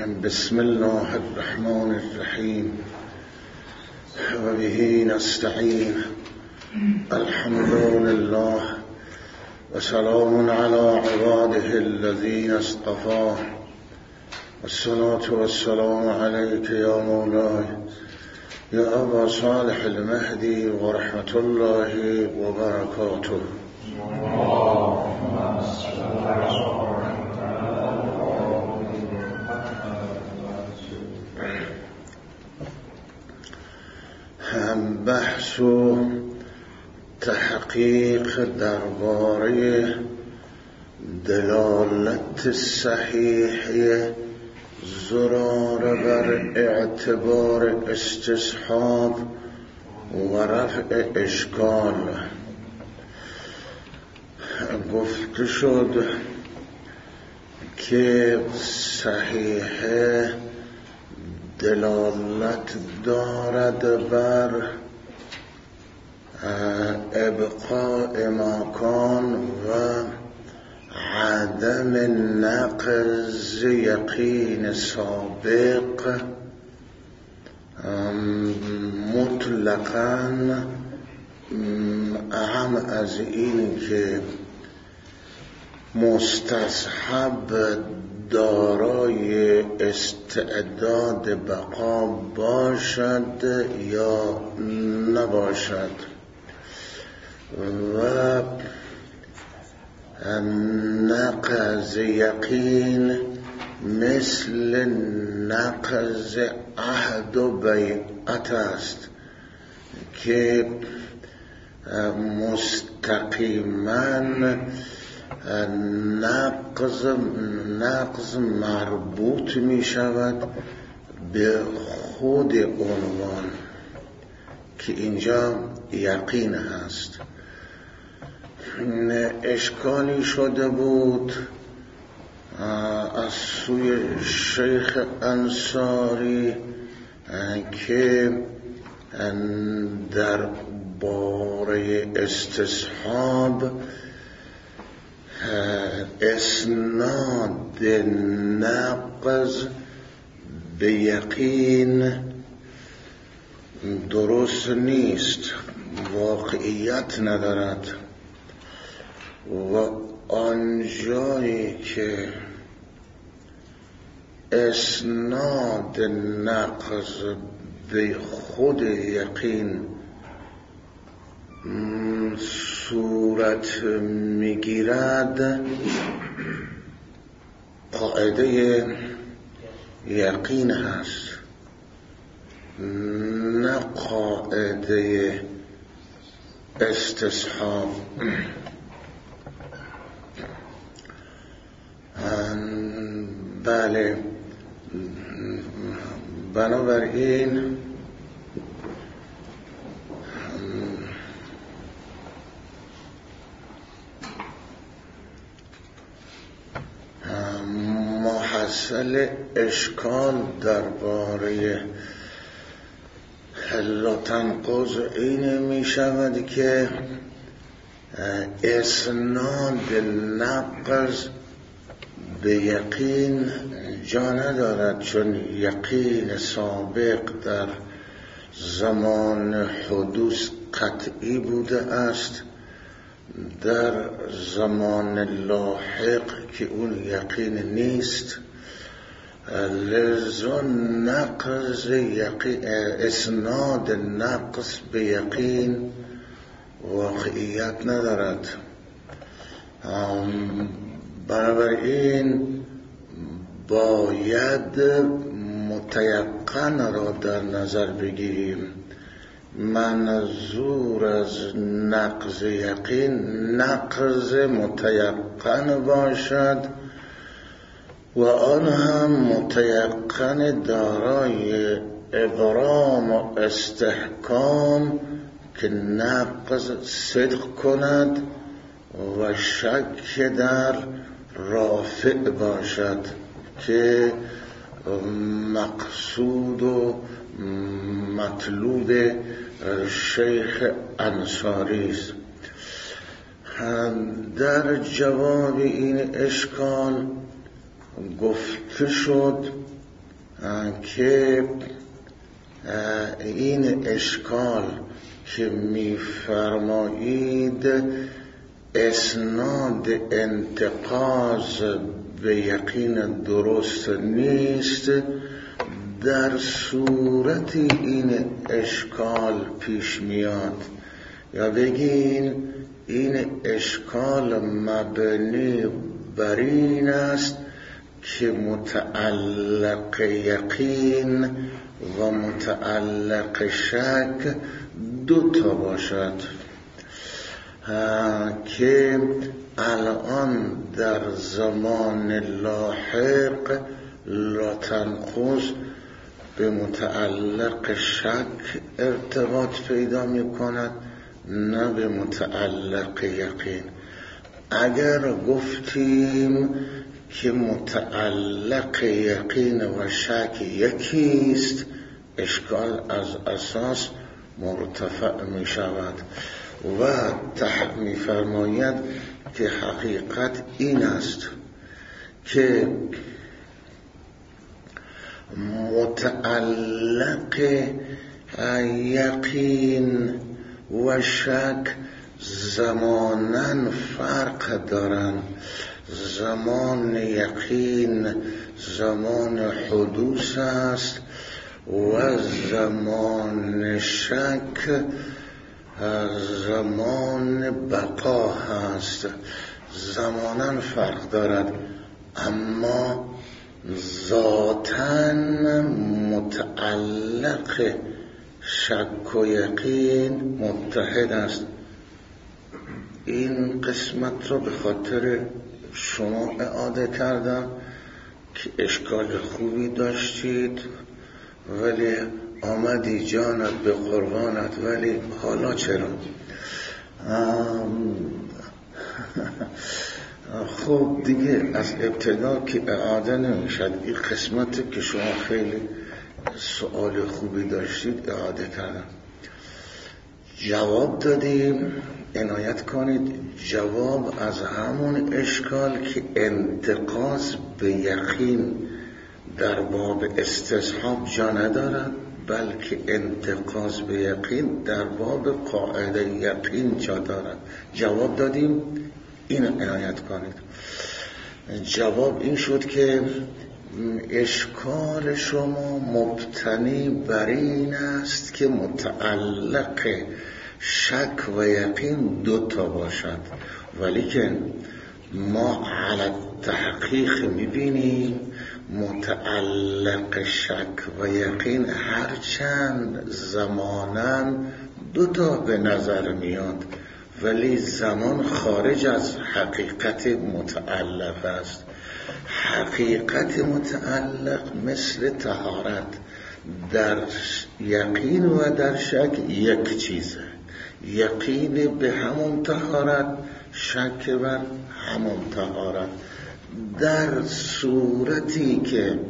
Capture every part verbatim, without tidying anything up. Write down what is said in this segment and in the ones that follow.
بسم الله الرحمن الرحیم و به نستعین. الحمد لله و سلام علی عباده الذین اصطفى والصلاة والسلام علیک یا مولاي یا ابا صالح المهدی و رحمت الله و برکاته. بحث و تحقیق درباره دلالت صحیح زرار بر اعتبار استصحاب و رفع اشکال. گفته شد که صحیح دلالت دارد بر ابقاء مکان و عدم نقض یقین سابق مطلقاً، اهم از این که مستصحب دارای استعداد بقا باشد یا نباشد و نقض یقین مثل نقض عهد و بیعت است که مستقیما نقض نقض مربوط می شود به خود عنوان که اینجا یقین هست. اشکالی شده بود از سوی شیخ انصاری که در باره استصحاب اسناد نقض به یقین درست نیست، واقعیت ندارد و آنجایی که اسناد نقض به خود یقین صورت میگیرد قاعده یقین هست، نه قاعده استصحاب. بله، بنابراین محصل اشکال درباره حل و تنقض این می شود که اسناد نقض به یقین جا ندارد، چون یقین سابق در زمان حدوث قطعی بوده است، در زمان لاحق که اون یقین نیست، لذا نقض یقین اسناد نقض به یقین واقعیت ندارد. بنابراین باید متیقن را در نظر بگیریم. منظور از نقض یقین نقض متیقن باشد و آن هم متیقن دارای ابرام و استحکام که نقض صدق کند و شک در رافع باشد که مقصود و مطلوب شیخ انصاری است. در جواب این اشکال گفته شد که این اشکال که می‌فرمایید اسناد انتقاض به یقین درست نیست، در صورتی این اشکال پیش میاد، یا بگین این اشکال مبنی بر این است که متعلق یقین و متعلق شک دو تا باشد، که الان در زمان لاحق لا تنقض به متعلق شک ارتباط پیدا می کند، نه به متعلق یقین. اگر گفتیم که متعلق یقین و شک یکیست، اشکال از اساس مرتفع می شود و تحت می فرماید که حقیقت این است که متعلق یقین و شک زماناً فرق دارند. زمان یقین زمان حدوث است و زمان شک زمان بقا هست. زماناً فرق دارد، اما ذاتاً متعلق شک و یقین متحد است. این قسمت رو به خاطر شما اعاده کردم که اشکال خوبی داشتید، ولی آمدی جانت به قربانت، ولی حالا چرا؟ خب دیگه از ابتدا که اعاده نمیشد. این قسمتی که شما خیلی سوال خوبی داشتید اعاده کردم، جواب دادیم. عنایت کنید جواب از همون اشکال که انتقاض به یقین در باب استصحاب جا ندارد، بلکه انتقاض به یقین در باب قاعده یقین جا دارد. جواب دادیم، این عنایت کنید. جواب این شد که اشکال شما مبتنی بر این است که متعلق شک و یقین دو تا باشد، ولی که ما علی تحقیق میبینیم متعلق شک و یقین هرچند زماناً دو تا به نظر میاد، ولی زمان خارج از حقیقت متعلق است. حقیقت متعلق مثل طهارت، در یقین و در شک یک چیزه. یقین به همون طهارت، شک بر همون طهارت. در صورتی که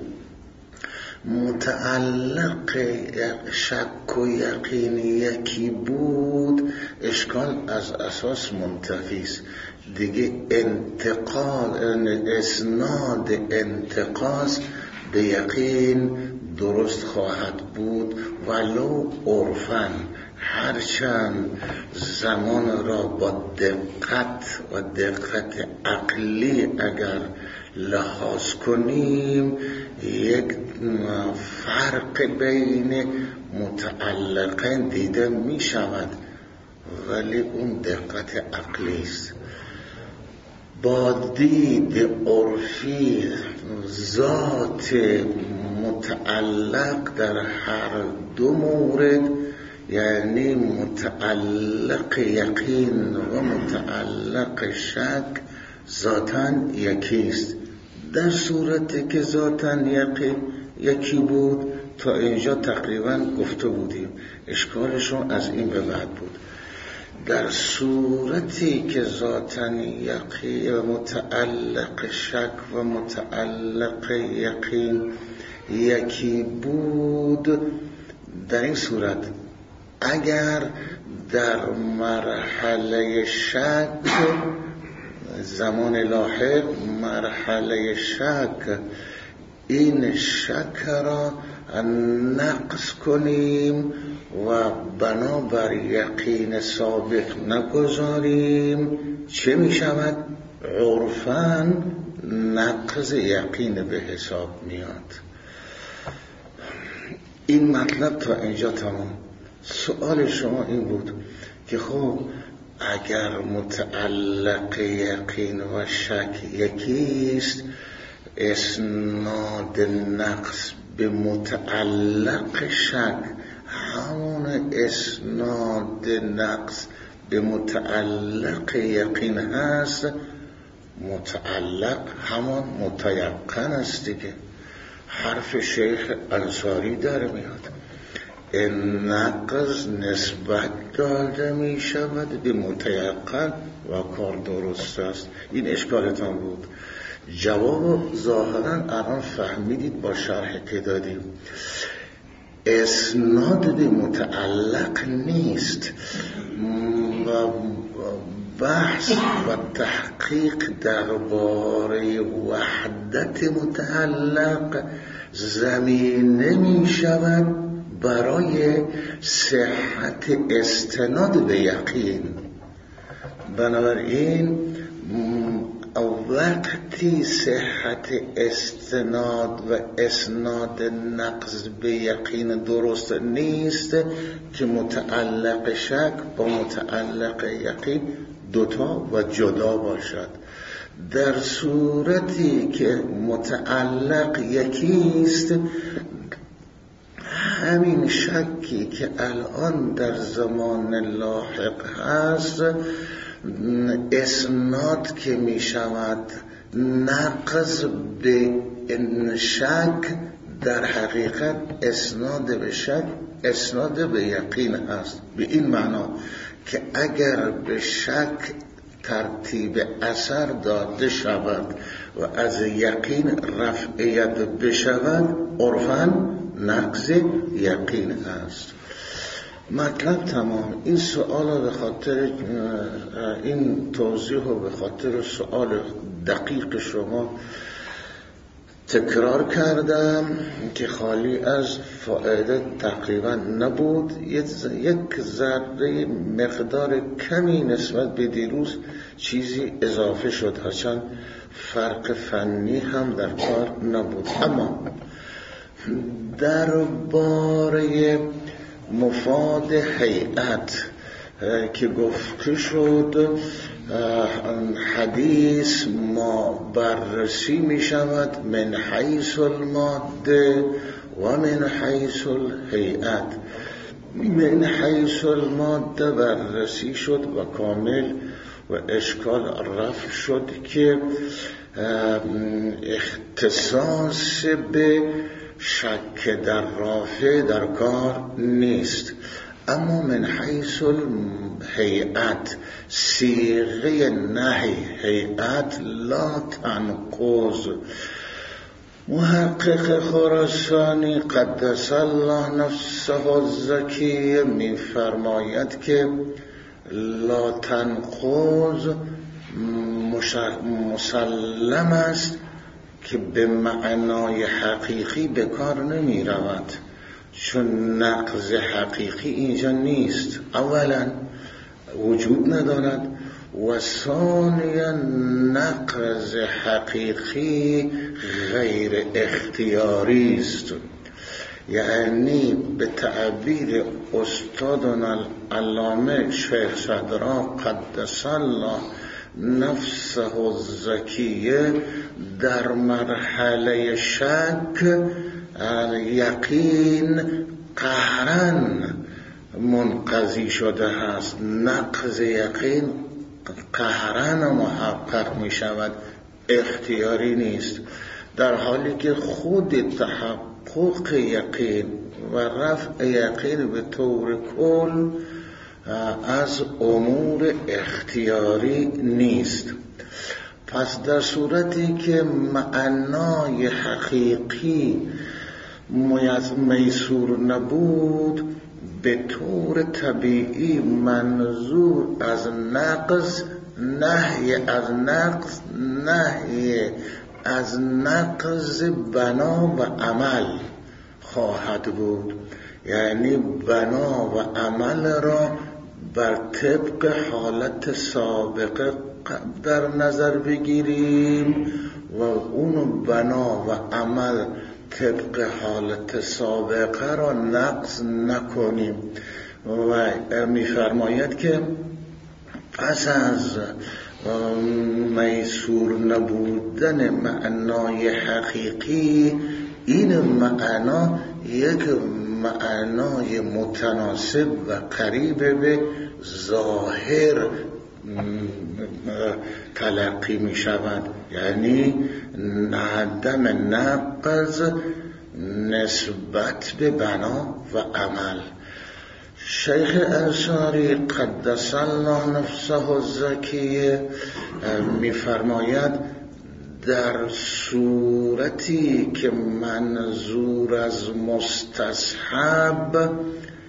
متعلق شک و یقین یکی بود، اشکال از اساس منتفی است. دیگه انتقال اسناد انتقاض به یقین درست خواهد بود، ولو عرفاً، هرچند زمان را با دقت و دقت عقلی اگر لحاظ کنیم، یک فرق بین متعلقین دیده می شود، ولی اون دقت عقلی است. با دید عرفی ذات متعلق در هر دو مورد، یعنی متعلق یقین و متعلق شک، ذاتاً یکیست. در صورتی که ذاتاً یقین یکی بود، تا اینجا تقریباً گفته بودیم، اشکالشون از این به بعد بود. در صورتی که ذاتاً یقین و متعلق شک و متعلق یقین یکی بود، در این صورت اگر در مرحله شک، زمان لاحق مرحله شک این شک را نقص کنیم و بنابر یقین سابق نگذاریم، چه می شود؟ عرفاً نقض یقین به حساب میاد. این مطلب تا اینجا تمام. سوال شما این بود که خب اگر متعلق یقین و شک یکیست، اسناد نقص به متعلق شک همون اسناد نقص به متعلق یقین هست، متعلق همان متیقن است دیگه. حرف شیخ انصاری در میاد، این نقص نسبت داده می شود به متیقن و کار درست است. این اشکالتان بود. جواب ظاهرا الان فهمیدید با شرح که دادیم. اسناد به متعلق نیست و بحث و تحقیق درباره وحدت متعلق زمینه می شود برای صحت استناد به یقین. بنابراین وقتی صحت استناد و اسناد نقض به یقین درست نیست که متعلق شک با متعلق یقین دوتا و جدا باشد. در صورتی که متعلق یکیست، همین شکی که الان در زمان لاحق هست، اسناد که می شود نقض به شک، در حقیقت اسناد به شک اسناد به یقین هست. به این معنا که اگر به شک ترتیب اثر داده شود و از یقین رفعیت بشود، عرفاً نقض یقین هست. مطلب تمام. این سوال به خاطر این توضیح و به خاطر سوال دقیق شما تکرار کردم که خالی از فائده تقریبا نبود. یک ذره مقدار کمی نسبت به دیروز چیزی اضافه شد، هرچند فرق فنی هم در کار نبود. اما درباره مفاد هیئت که گفته شد، حدیث ما بررسی می شود من حیث الماده و من حیث الهیئت. من حیث الماده بررسی شد و کامل و اشکال رفع شد که اختصاص به شک در رافع در کار نیست. اما من حیث الهیئت، صیغه نهی هیئت لا تنقض. محقق خراسانی قدس الله نفسه الزکی می فرماید که لا تنقض مسلم است که به معنای حقیقی به کار نمی رود، چون نقض حقیقی اینجا نیست. اولا وجود ندارد و ثانیا نقض حقیقی غیر اختیاری است. یعنی به تعبیر استادنا العلامه شیخ صدرا قدس الله نفسه الزکیه، در مرحله شک یقین قهرن منقضی شده است. نقض یقین قهرن محقق می شود، اختیاری نیست، در حالی که خود تحقق یقین و رفع یقین به طور کل از امور اختیاری نیست. پس در صورتی که معنای حقیقی میسور نبود، به طور طبیعی منظور از نقض نهی از نقض نهی از نقض بنا و عمل خواهد بود، یعنی بنا و عمل را بر طبق حالت سابقه در نظر بگیریم و اون بنا و عمل طبق حالت سابقه را نقض نکنیم. و می‌فرماید که پس از میسور نبودن معنای حقیقی، این معنا یک معنای متناسب و قریب به ظاهر تلقی می شود، یعنی عدم نقض نسبت به بنا و عمل. شیخ انصاری قدس الله نفسه الزکیه می‌فرماید در صورتی که منظور از مستصحب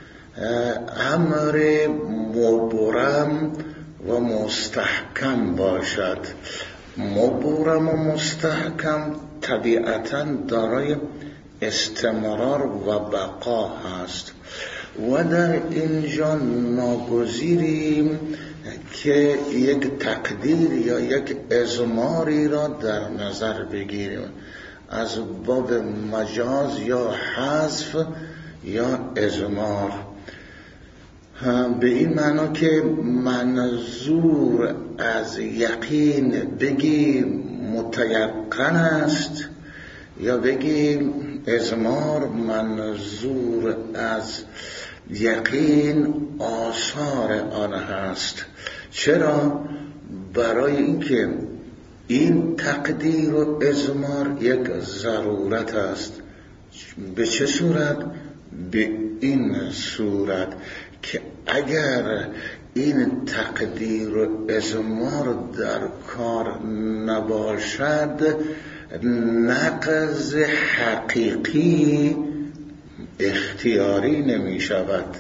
امر مبرم و مستحکم باشد، مبرم و مستحکم طبیعتاً دارای استمرار و بقا هست و در اینجا ناگزیریم که یک تقدیر یا یک اضماری را در نظر بگیریم از باب مجاز یا حذف یا اضمار، به این معنا که منظور از یقین بگیم متیقن است یا بگیم اضمار منظور از یقین آثار آن هست. چرا؟ برای اینکه این تقدیر و اضمار یک ضرورت است. به چه صورت؟ به این صورت که اگر این تقدیر و اضمار در کار نباشد، نقض حقیقی اختیاری نمی شود،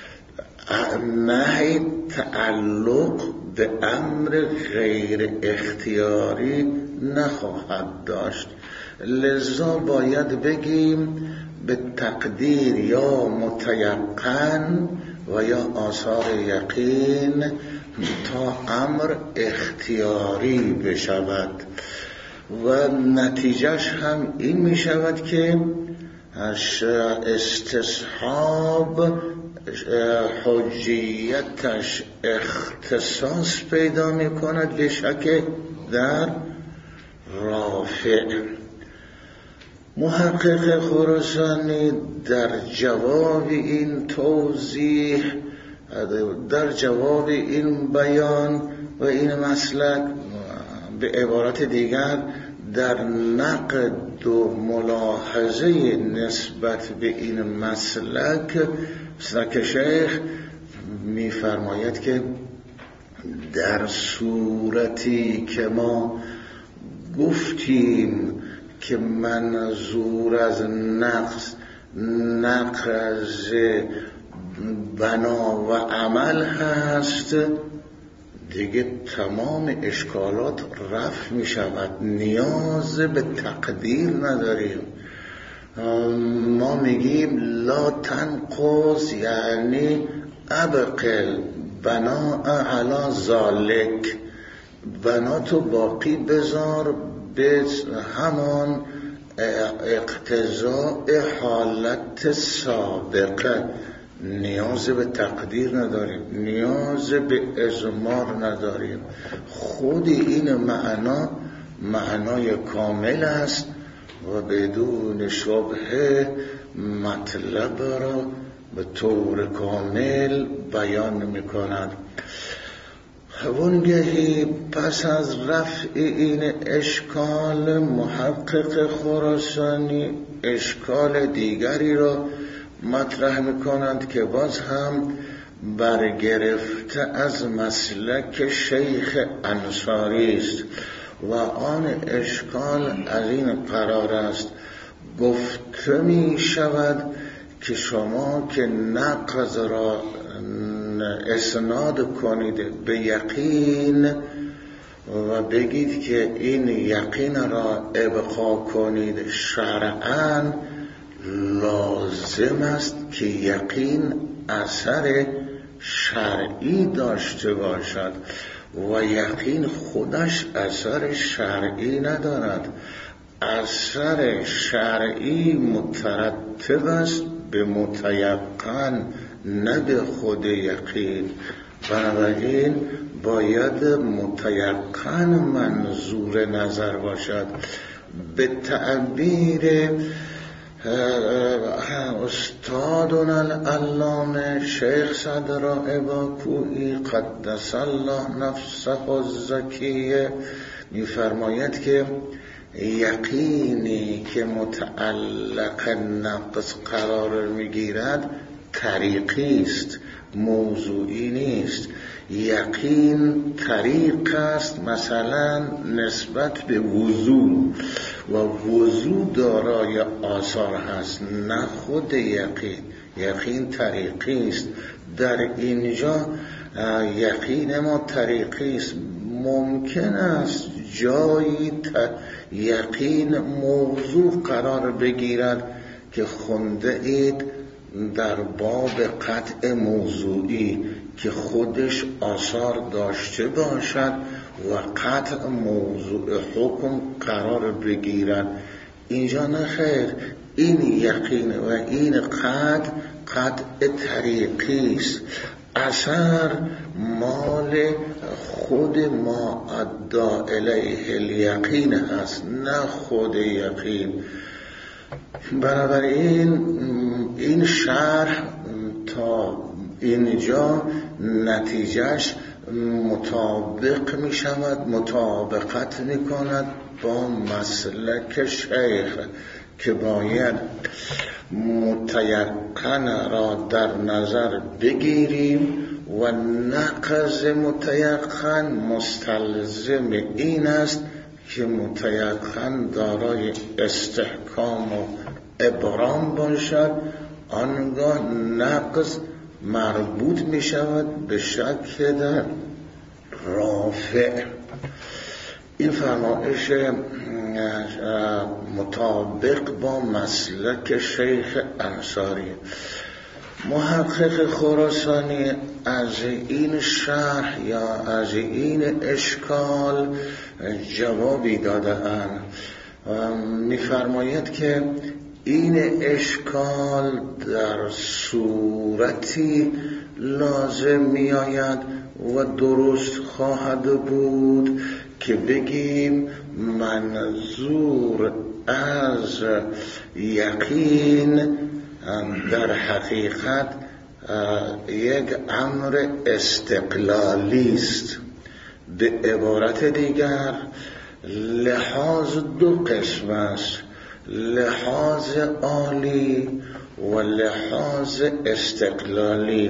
نهی تعلق به امر غیر اختیاری نخواهد داشت. لذا باید بگیم به تقدیر یا متیقن و یا آثار یقین تا امر اختیاری بشود و نتیجهش هم این می شود که استصحاب حجیتش اختصاص پیدا می کند به شک در رافع. محقق خراسانی در جواب این توضیح، در جواب این بیان و این مسلک، به عبارت دیگر در نقد و ملاحظه نسبت به این مسلک مسلک شیخ می فرماید که در صورتی که ما گفتیم که منظور از نقص نقض بنا و عمل هست، دیگه تمام اشکالات رفع می شود، نیاز به تقدیر نداریم. ما میگیم لا تنقض، یعنی ابقل بنا علی ذالک، بنا تو باقی بذار به همان اقتضاء حالت سابقه، نیاز به تقدیر نداریم، نیاز به اضمار نداریم. خود این معنا معنای کامل است و بدون شبهه مطلب را به طور کامل بیان می‌کند. وانگهی پس از رفع این اشکال، محقق خراسانی اشکال دیگری را مطرح می‌کنند که باز هم برگرفته از مسلک شیخ انصاری است و آن اشکال از این قرار است: گفته می شود که شما که نقض را اسناد کنید به یقین و بگید که این یقین را ابقا کنید شرعاً، لازم است که یقین اثر شرعی داشته باشد و یقین خودش اثر شرعی ندارد. اثر شرعی مترتب است به متیقن، نه به خود یقین. بنابراین باید متیقن منظور نظر باشد. به تعبیر استادنا العلامه شیخ صدر اباکویی قدس الله نفسه الزکیه می‌فرماید که یقینی که متعلق نقص قرار میگیرد طریقی است، موضوعی نیست. یقین طریق است، مثلا نسبت به وضو، و وضو دارای آثار هست، نه خود یقین. یقین طریقی است. در اینجا یقین ما طریقی است. ممکن است جایی یقین موضوع قرار بگیرد که خونده اید در باب قطع موضوعی که خودش آثار داشته باشد و قطع موضوع حکم قرار بگیرد. اینجا نه خیر، این یقین و این قطع قطع طریقی است. اثر مال خود ما ادعا الیه الیقین هست، نه خود یقین. بنابراین این شرح تا اینجا نتیجهش مطابق می شود، مطابقت می کند با مسلک شیخ که باید متیقن را در نظر بگیریم و نقض متیقن مستلزم این است که متیقن دارای استحکام و ابرام باشد. آنگاه نقض مربوط می شود به شک در رافع. این فرمایش مطابق با مسلک شیخ انصاری. محقق خراسانی از این شرح یا از این اشکال جوابی داده‌اند. می‌فرماید که این اشکال در صورتی لازم می‌آید و درست خواهد بود که بگیم منظور از یقین در حقیقت یک امر استقلالی است. به عبارت دیگر لحاظ دو قسم است، لحاظ عالی و لحاظ استقلالی.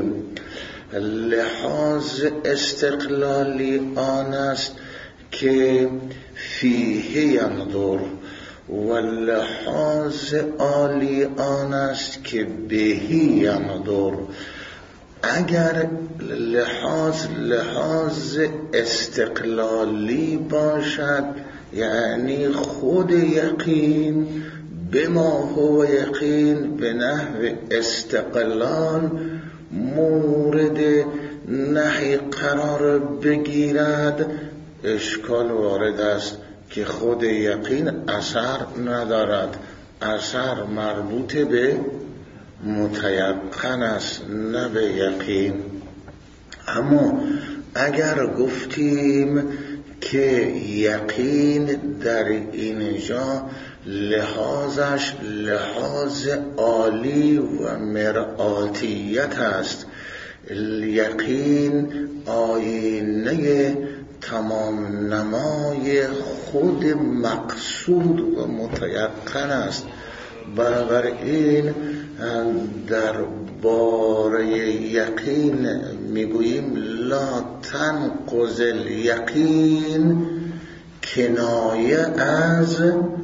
لحاظ استقلالی آن است که فیه ینظر و لحاظ عالی آن است که بهی ینظر. اگر لحاظ لحاظ استقلالی باشد یعنی خود یقین به ما هو یقین به نحو استقلال مورد نهی قرار بگیرد، اشکال وارد است که خود یقین اثر ندارد. اثر مربوط به متیقن است، نه به یقین. اما اگر گفتیم که یقین در اینجا لحاظش لحاظ عالی و مرآتیت است، یقین آینه تمام نمای خود مقصود و متیقن است. بنابراین در باره یقین میگوییم لا تنقض الیقین کنایه از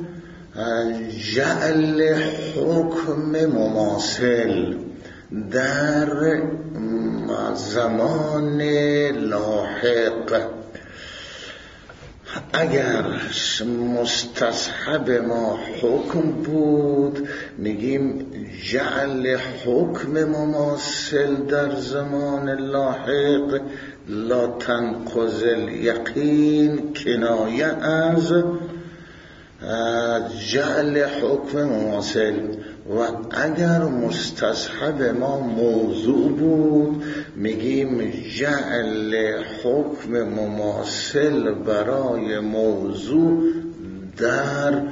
جعل حکم مماثل در زمان لاحق. اگر مستصحب ما حکم بود میگیم جعل حکم مماثل در زمان لاحق لا تنقض الیقین کنایه از جعل حکم مماثل. و اگر مستصحب ما موضوع بود میگیم جعل حکم مماثل برای موضوع در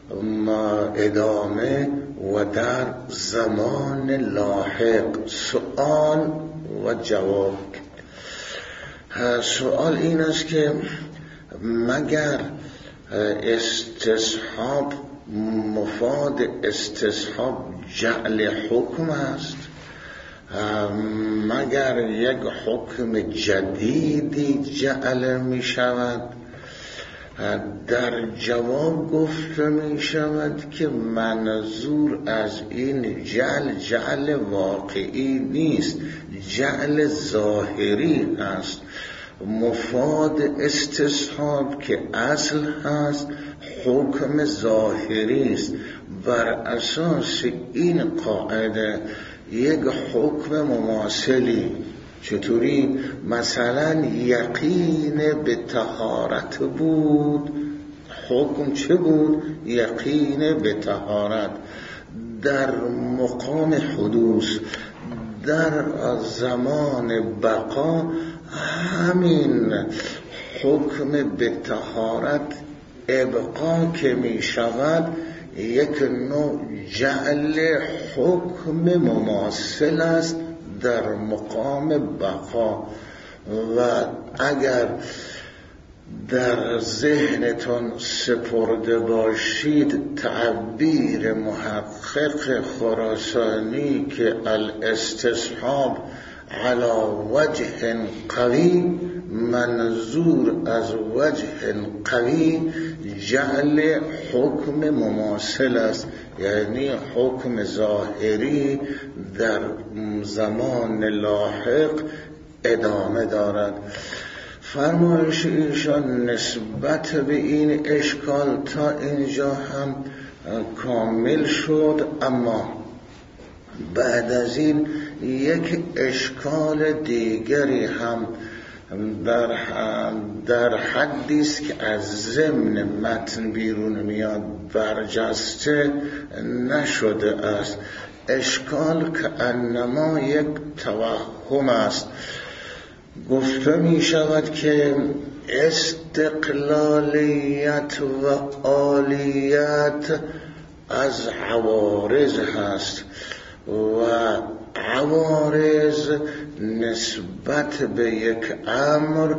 ادامه و در زمان لاحق. سوال و جواب. سوال این است که مگر استصحاب مفاد استصحاب جعل حکم است؟ مگر یک حکم جدیدی جعل می شود؟ در جواب گفته می شود که منظور از این جعل جعل واقعی نیست، جعل ظاهری است. مفاد استصحاب که اصل هست حکم ظاهری است. بر اساس این قاعده یک حکم مماثلی، چطوری؟ مثلا یقین به طهارت بود، حکم چه بود؟ یقین به طهارت. در مقام حدوث در زمان بقا همین حکم به طهارت ابقا که می شود یک نوع جعل حکم مماثل است در مقام بقا. و اگر در ذهنتون سپرده باشید تعبیر محقق خراسانی که الاستصحاب علی وجه قوی، منظور از وجه قوی جعل حکم مماثل است، یعنی حکم ظاهری در زمان لاحق ادامه دارد. فرمایش ایشان نسبت به این اشکال تا اینجا هم کامل شد، اما بعد از این یک اشکال دیگری هم در در حدی است که از ضمن متن بیرون میاد، برجسته نشده است. اشکال که انما یک توهم است. گفته می شود که استقلالیت و عالیت از عوارض هست و عوارض نسبت به یک امر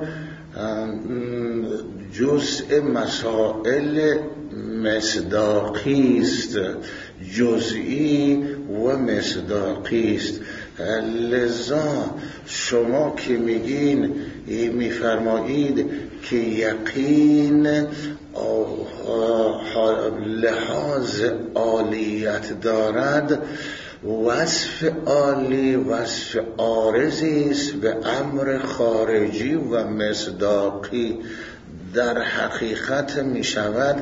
جزء مسائل مصداقی است، جزئی و مصداقی است. لذا شما که میگین میفرمایید که یقین لحاظ عالیت دارد، وصف عالی وصف عارضی است به امر خارجی و مصداقی. در حقیقت می شود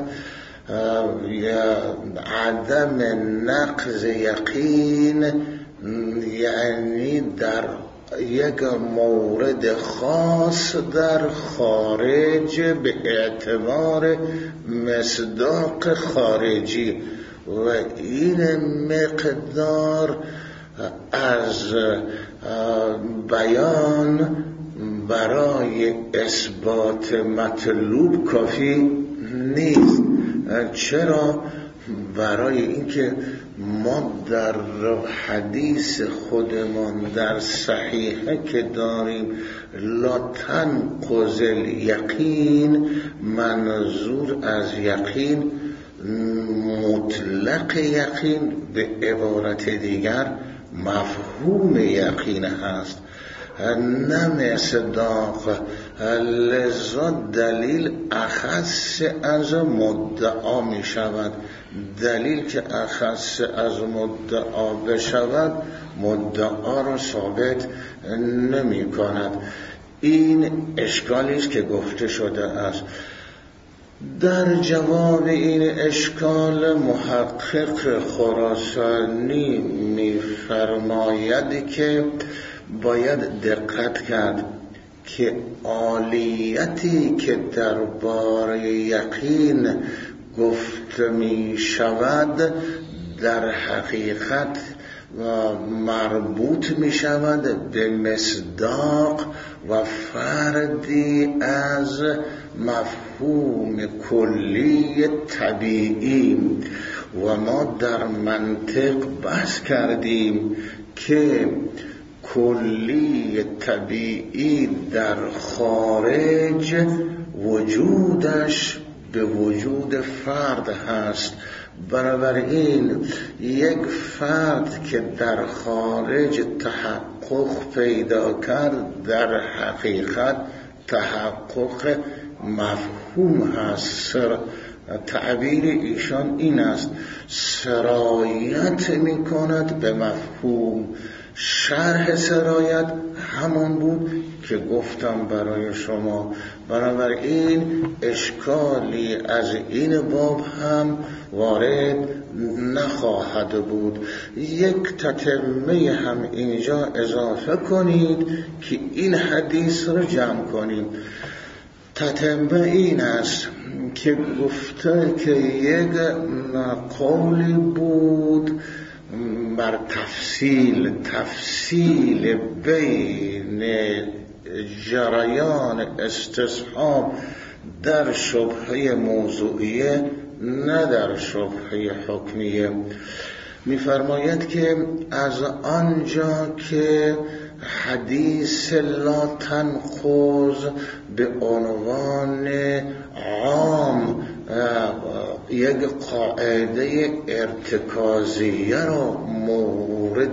عدم نقض یقین، یعنی در یک مورد خاص در خارج به اعتبار مصداق خارجی، و این مقدار از بیان برای اثبات مطلوب کافی نیست. چرا؟ برای اینکه ما در حدیث خودمان در صحیحه که داریم لا تنقض الیقین، منظور از یقین مطلق یقین، به عبارت دیگر مفهوم یقین هست، نه مصداق. لذا دلیل اخص از مدعا می شود. دلیل که اخص از مدعا بشود مدعا را ثابت نمی کند. این اشکالی است که گفته شده است. در جواب این اشکال محقق خراسانی می‌فرماید که باید دقت کرد که عالیتی که درباره یقین گفته می شود در حقیقت مربوط می شود به مصداق و فردی از مفهوم کلی طبیعی و ما در منطق بحث کردیم که کلی طبیعی در خارج وجودش به وجود فرد هست. بنابراین یک فرد که در خارج تحقق پیدا کرد در حقیقت تحقق مفهوم هست. تعبیر ایشان این است: سرایت می کند به مفهوم. شرح سرایت همون بود که گفتم برای شما. بنابراین اشکالی از این باب هم وارد نخواهد بود. یک تتمه هم اینجا اضافه کنید که این حدیث رو جمع کنیم. تتمه این است که گفته که یک قولی بود بر تفصیل تفصیل بین جریان استصحاب در شبهه موضوعیه نه در شبهه حکمیه. می‌فرماید که از آنجا که حدیث لا تنخوض به عنوان عام یک قاعده ارتکازیه را مورد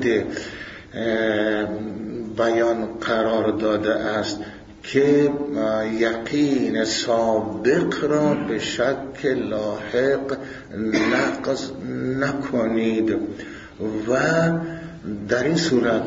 بیان قرار داده است که یقین سابق را به شک لاحق نقض نکنید و در این صورت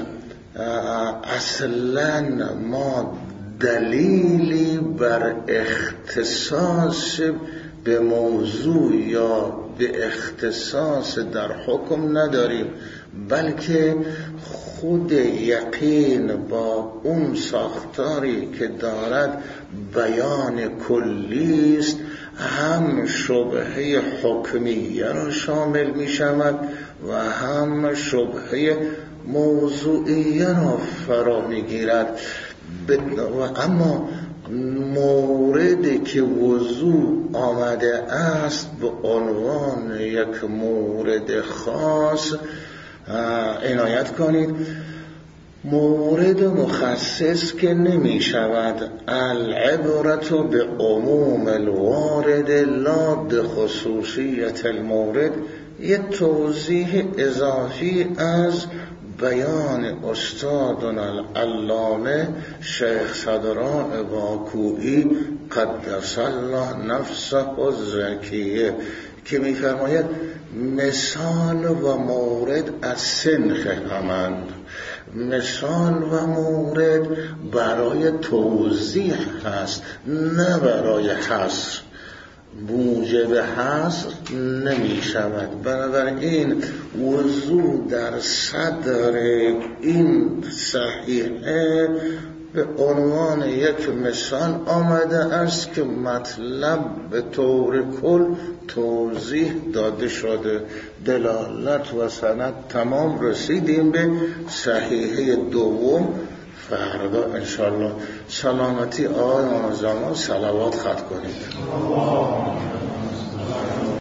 اصلا ما دلیلی بر اختصاص به موضوع یا به اختصاص در حکم نداریم، بلکه خود یقین با اون ساختاری که دارد بیان کلی است هم شبهه حکمیه را شامل می شود و هم شبهه موضوعیه را فرا می گیرد. اما موردی که وضوع آمده است به عنوان یک مورد خاص عنایت کنید. مورد مخصص که نمی شود، العبرت به عموم الوارد لا به خصوصیت المورد. یک توضیح اضافی از بیان استادنا العلامه شیخ صدراء باکویی قدس الله نفسه الزکیه که می‌فرماید مثال و مورد از سنخ همند. مثال و مورد برای توضیح هست نه برای حصر. موجب حصر نمی شود. بنابراین وضوع در صدر این صحیحه به عنوان یک مثال آمده است که مطلب به طور کل توضیح داده شده. دلالت و سند تمام. رسیدیم به صحیحه دوم. فردا انشالله سلامتی آقای منظم صلوات خط کنید.